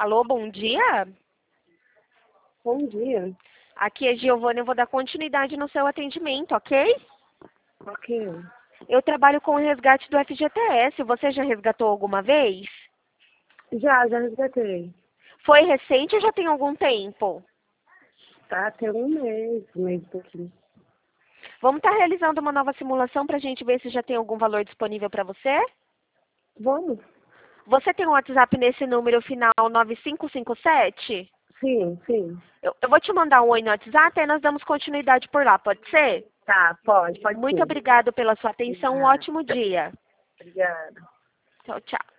Alô, bom dia. Bom dia. Aqui é Giovana, eu vou dar continuidade no seu atendimento, ok? Ok. Eu trabalho com o resgate do FGTS. Você já resgatou alguma vez? Já resgatei. Foi recente ou já tem algum tempo? Tá até um mês e pouquinho. Vamos estar realizando uma nova simulação para a gente ver se já tem algum valor disponível para você? Vamos? Você tem um WhatsApp nesse número final 9557? Sim. Eu vou te mandar um oi no WhatsApp e nós damos continuidade por lá, pode ser? Tá, pode Muito sim. obrigado pela sua atenção, um Obrigada. ótimo dia. Obrigada. Tchau, tchau.